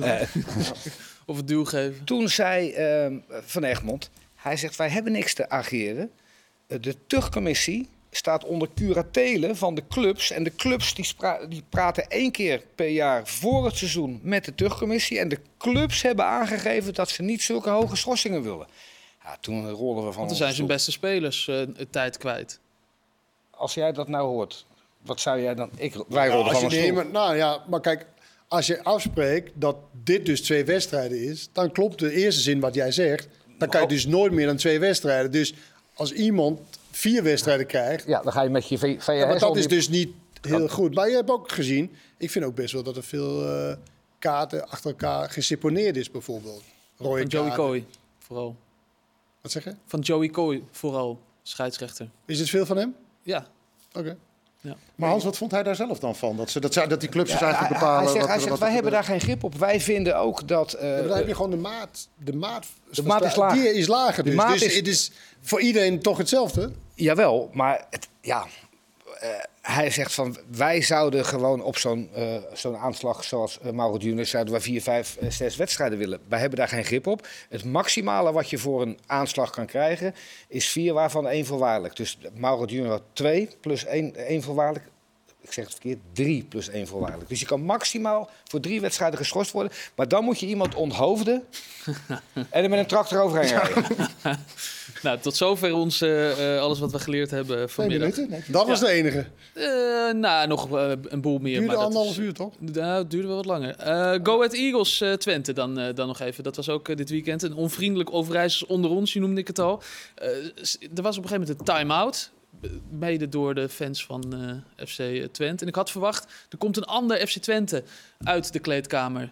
Of het duw geven. Toen zei Van Egmond, hij zegt, wij hebben niks te ageren. De terugcommissie staat onder curatele van de clubs. En de clubs die praten 1 keer per jaar voor het seizoen met de terugcommissie. En de clubs hebben aangegeven dat ze niet zulke hoge schorsingen willen. Ja, toen rolden we van. Want dan zijn zijn beste spelers tijd kwijt. Als jij dat nou hoort, wat zou jij dan... Wij rolden van een stoel. Maar kijk, als je afspreekt dat dit dus 2 wedstrijden is, dan klopt de eerste zin wat jij zegt. Dan kan je dus nooit meer dan 2 wedstrijden. Dus als iemand 4 wedstrijden krijgt... Ja, dan ga je met je VHS... maar dat is dus niet heel goed. Maar je hebt ook gezien, ik vind ook best wel dat er veel kaarten achter elkaar geseponeerd is bijvoorbeeld. Rode Van Joey kaarten. Coy, vooral. Wat zeg je? Van Joey Coy, vooral, scheidsrechter. Is het veel van hem? Ja. Oké. Ja. Maar Hans, wat vond hij daar zelf dan van? Dat die clubs dus eigenlijk bepalen... Hij zegt wij hebben daar geen grip op. Wij vinden ook dat... dan heb je gewoon de maat. De maat is lager. Die is lager dus. Dus het is voor iedereen toch hetzelfde? Jawel, maar hij zegt van wij zouden gewoon op zo'n aanslag zoals Mauro Junior zouden we 4, 5, 6 wedstrijden willen. Wij hebben daar geen grip op. Het maximale wat je voor een aanslag kan krijgen is 4, waarvan 1 voorwaardelijk. Dus Mauro Junior had 2 plus 1 voorwaardelijk. Ik zeg het verkeerd, 3 plus 1 voorwaardelijk. Dus je kan maximaal voor 3 wedstrijden geschorst worden. Maar dan moet je iemand onthoofden en er met een tractor overheen rijden. Nou, tot zover alles wat we geleerd hebben vanmiddag. Dat was de enige. Nog een boel meer. Duurde maar 1,5 uur, toch? Nou, het duurde wel wat langer. Go Ahead Eagles Twente dan nog even. Dat was ook dit weekend. Een onvriendelijk Overijssels onder ons, je noemde ik het al. Er was op een gegeven moment een time-out. Mede door de fans van FC Twente. En ik had verwacht, er komt een ander FC Twente uit de kleedkamer.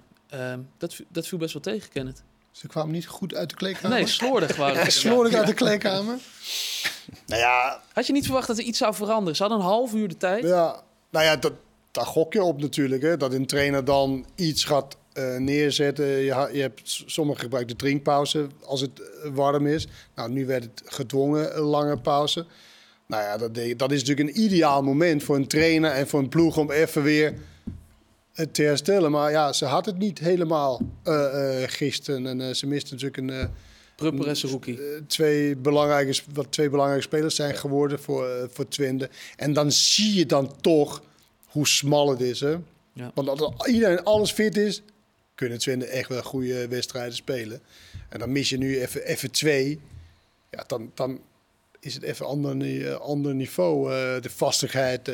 Dat viel best wel tegen, Kenneth. Ze kwamen niet goed uit de kleedkamer? Nee, slordig waren ze. Slordig uit de kleedkamer? Nou ja... Had je niet verwacht dat er iets zou veranderen? Ze hadden een half uur de tijd. Ja, nou ja, daar gok je op natuurlijk. Hè? Dat een trainer dan iets gaat neerzetten. Je hebt, sommigen gebruiken de drinkpauze als het warm is. Nou, nu werd het gedwongen, een lange pauze. Nou ja, dat is natuurlijk een ideaal moment voor een trainer en voor een ploeg om even weer te herstellen. Maar ja, ze had het niet helemaal gisteren. En ze misten natuurlijk een... Prupper en Seruki. Twee belangrijke spelers zijn geworden voor Twente. En dan zie je dan toch hoe smal het is. Hè? Ja. Want als iedereen alles fit is, kunnen Twente echt wel goede wedstrijden spelen. En dan mis je nu even 2. Ja, dan is het even ander niveau. De vastigheid,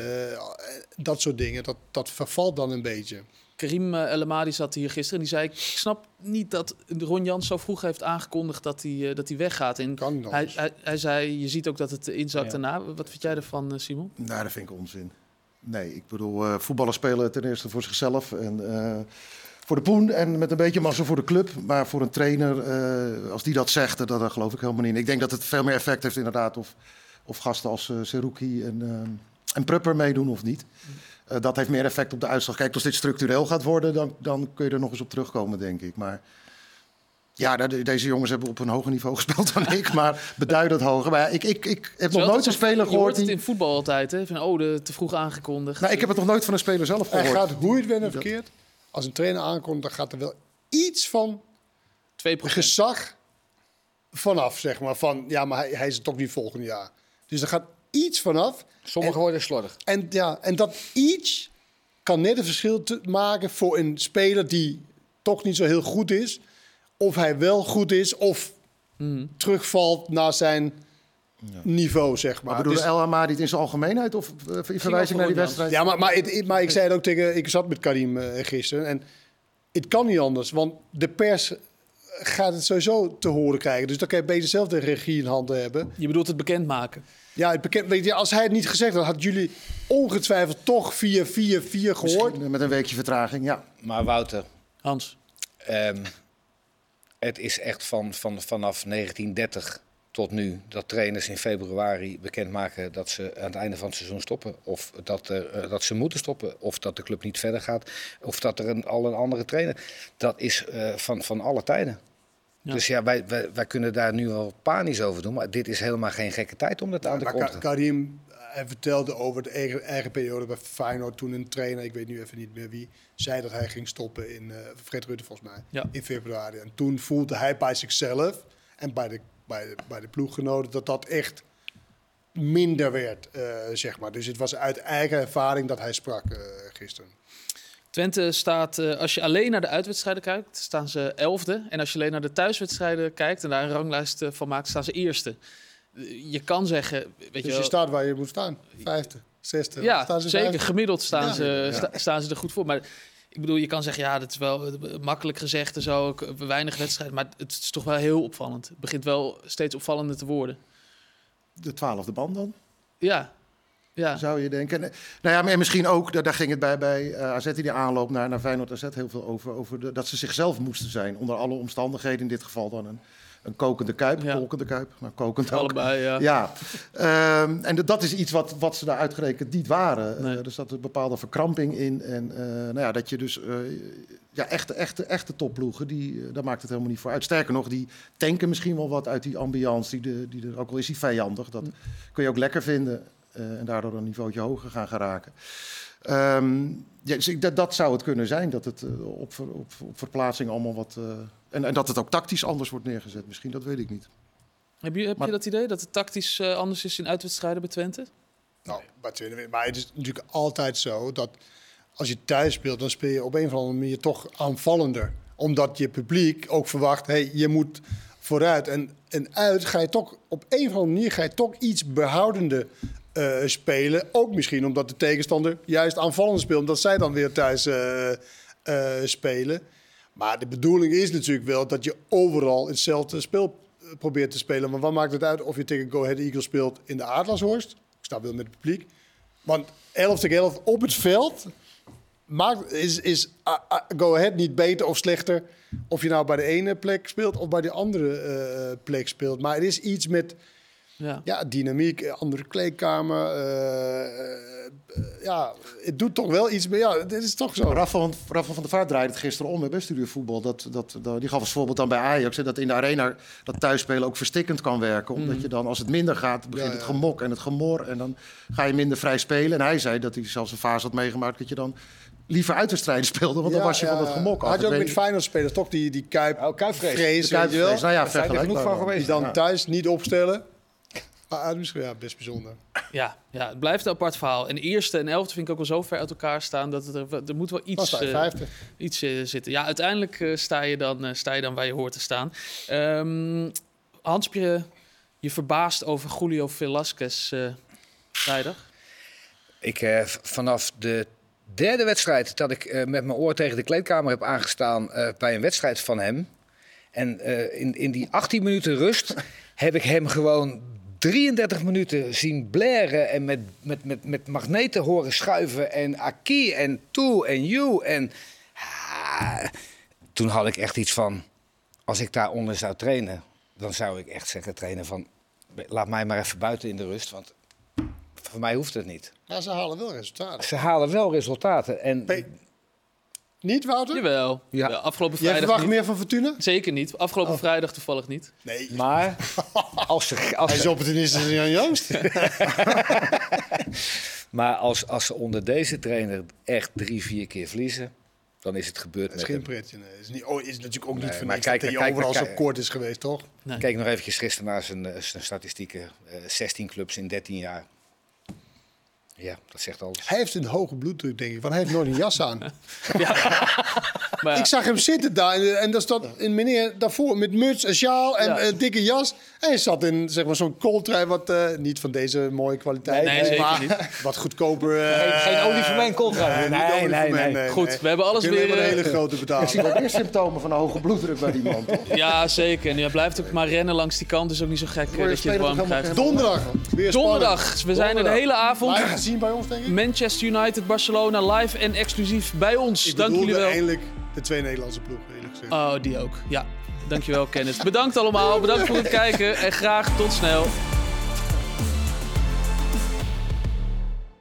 dat soort dingen. Dat vervalt dan een beetje. Karim El Amadi zat hier gisteren en die zei... ik snap niet dat Ron Jans zo vroeg heeft aangekondigd dat hij weggaat. En hij zei, je ziet ook dat het inzakt daarna. Wat vind jij ervan, Simon? Nou, dat vind ik onzin. Nee, ik bedoel, voetballers spelen ten eerste voor zichzelf en voor de poen en met een beetje massa voor de club. Maar voor een trainer, als die dat zegt, daar geloof ik helemaal niet in. Ik denk dat het veel meer effect heeft inderdaad of gasten als Seruki en Prupper meedoen of niet. Dat heeft meer effect op de uitslag. Kijk, als dit structureel gaat worden, dan kun je er nog eens op terugkomen, denk ik. Maar ja, deze jongens hebben op een hoger niveau gespeeld dan ik, maar beduidend hoger. Maar ik heb nog nooit een speler gehoord... Je hoort het in voetbal altijd, hè? Van, te vroeg aangekondigd. Nou, ik heb het nog nooit van een speler zelf gehoord. Hij gaat, hoe je het bent en verkeerd, als een trainer aankomt, dan gaat er wel iets van 2% gezag vanaf, zeg maar. Van, ja, maar hij is het toch niet volgend jaar. Dus er gaat iets vanaf. Sommigen worden slordig. En dat iets kan net een verschil maken voor een speler die toch niet zo heel goed is. Of hij wel goed is, of terugvalt naar zijn niveau, zeg maar. Maar bedoel, El Amadi in zijn algemeenheid of in verwijzing naar die wedstrijd? Ja, maar ik zei het ook tegen... Ik zat met Karim gisteren en het kan niet anders. Want de pers gaat het sowieso te horen krijgen. Dus dan kan je beter zelf de regie in handen hebben. Je bedoelt het bekendmaken? Ja, weet je, als hij het niet gezegd had, hadden jullie ongetwijfeld toch 4-4-4 gehoord. Misschien met een weekje vertraging, ja. Maar Wouter, Hans? het is echt vanaf 1930 tot nu dat trainers in februari bekendmaken dat ze aan het einde van het seizoen stoppen. Of dat ze moeten stoppen. Of dat de club niet verder gaat. Of dat er al een andere trainer. Dat is van alle tijden. Ja. Dus ja, wij kunnen daar nu wel panisch over doen. Maar dit is helemaal geen gekke tijd om dat aan te kondigen. Karim vertelde over de eigen periode bij Feyenoord. Toen een trainer, ik weet nu even niet meer wie, zei dat hij ging stoppen in Fred Rutte volgens mij. In februari. En toen voelde hij bij zichzelf en bij de ploeggenoten dat echt minder werd, zeg maar. Dus het was uit eigen ervaring dat hij sprak gisteren. Twente staat, als je alleen naar de uitwedstrijden kijkt, staan ze 11e. En als je alleen naar de thuiswedstrijden kijkt en daar een ranglijst van maakt, staan ze 1e. Je kan zeggen... Weet dus je staat waar je moet staan, 5e, 6e. Ja, staan ze zeker. 5e? Gemiddeld staan ze er goed voor. Maar ik bedoel, je kan zeggen, ja, dat is wel makkelijk gezegd en zo. Weinig wedstrijden, maar het is toch wel heel opvallend. Het begint wel steeds opvallender te worden. De 12e band dan? Ja. Zou je denken. Nou ja, maar misschien ook, daar ging het bij AZ in die aanloop naar Feyenoord AZ heel veel over dat ze zichzelf moesten zijn. Onder alle omstandigheden, in dit geval dan een kokende kuip, kolkende kuip, maar kokend ook. Allebei, ja. En dat is iets wat ze daar uitgerekend niet waren. Nee. Er zat een bepaalde verkramping in. En dat je dus echte topploegen, daar maakt het helemaal niet voor uit. Sterker nog, die tanken misschien wel wat uit die ambiance, die er ook al is, die vijandig. Dat kun je ook lekker vinden. En daardoor een niveautje hoger gaan geraken. Dus dat zou het kunnen zijn, dat het op verplaatsing allemaal wat... En dat het ook tactisch anders wordt neergezet misschien, dat weet ik niet. Heb je dat idee, dat het tactisch anders is in uitwedstrijden bij Twente? Nou, bij Twente, maar het is natuurlijk altijd zo dat als je thuis speelt, dan speel je op een of andere manier toch aanvallender. Omdat je publiek ook verwacht, je moet vooruit. En uit ga je toch op een of andere manier iets behoudender spelen. Ook misschien omdat de tegenstander juist aanvallend speelt. Omdat zij dan weer thuis spelen. Maar de bedoeling is natuurlijk wel dat je overal hetzelfde spel probeert te spelen. Maar wat maakt het uit of je tegen Go Ahead Eagles speelt in de Adlershorst? Ik sta wel met het publiek. Want 11 tegen 11 op het veld is Go Ahead niet beter of slechter of je nou bij de ene plek speelt of bij de andere plek speelt. Maar het is iets met dynamiek, andere kleedkamer. Het doet toch wel iets. Maar ja, dit is toch zo. Rafael van der Vaart draaide het gisteren om bij studiovoetbal. Die gaf als voorbeeld dan bij Ajax. Dat in de arena dat thuisspelen ook verstikkend kan werken. Omdat je dan, als het minder gaat, begint het gemok en het gemor. En dan ga je minder vrij spelen. En hij zei dat hij zelfs een fase had meegemaakt dat je dan liever uitwedstrijden speelde. Want dan was je van het gemok af. Had je ook met Feyenoord spelers toch die kuipvrees. Nou ja, vergelijkbaar. Die dan thuis niet opstellen. Ja, best bijzonder. Ja, het blijft een apart verhaal. En eerste en 11e vind ik ook wel zo ver uit elkaar staan dat er moet wel iets zitten. Ja, uiteindelijk sta je dan waar je hoort te staan. Hans, je verbaasd over Julio Velasquez vrijdag? Vanaf de derde wedstrijd dat ik met mijn oor tegen de kleedkamer heb aangestaan bij een wedstrijd van hem. En in die 18 minuten rust heb ik hem gewoon 33 minuten zien blaren en met magneten horen schuiven en Aki en Toe en You. En toen had ik echt iets van, als ik daaronder zou trainen, dan zou ik echt zeggen trainen van, laat mij maar even buiten in de rust, want voor mij hoeft het niet. Ja, ze halen wel resultaten. Ze halen wel resultaten. En niet, Wouter? Jawel. Ja. Afgelopen vrijdag. Jij verwacht meer van Fortuna? Zeker niet. Afgelopen vrijdag toevallig niet. Nee. Maar hij is opportunistisch als Jan Joost. Maar als ze onder deze trainer echt 3-4 keer verliezen, dan is het gebeurd met hem. Geen pretje. Nee. Is natuurlijk ook niet maar dat hij overal zo kort is geweest, toch? Nee. Kijk nog eventjes gisteren naar zijn statistieken. 16 clubs in 13 jaar. Ja, dat zegt alles. Hij heeft een hoge bloeddruk, denk ik, want hij heeft nooit een jas aan. Maar ja. Ik zag hem zitten daar en daar zat een meneer daarvoor met muts en sjaal en een dikke jas. En hij zat in zeg maar, zo'n kooltrui wat niet van deze mooie kwaliteit Nee, is, zeker maar niet. wat goedkoper. Geen olie voor mijn kooltrui. Nee. Goed, we hebben alles Kunnen weer... we een hele grote betalen. Ik zie wel weer symptomen van een hoge bloeddruk bij die man, toch? Ja, zeker. En hij blijft ook maar rennen langs die kant. Dus ook niet zo gek je dat je het speler warm toch krijgt. helemaal Donderdag. Weer Donderdag. We zijn er de hele avond. Live gezien bij ons, denk ik. Manchester United, Barcelona, live en exclusief bij ons. Ik Dank jullie bedoelde wel. eindelijk de 2 Nederlandse ploegen, eerlijk gezegd. Oh, die ook. Ja, dankjewel Kenneth. Bedankt allemaal. Bedankt voor het kijken. En graag tot snel.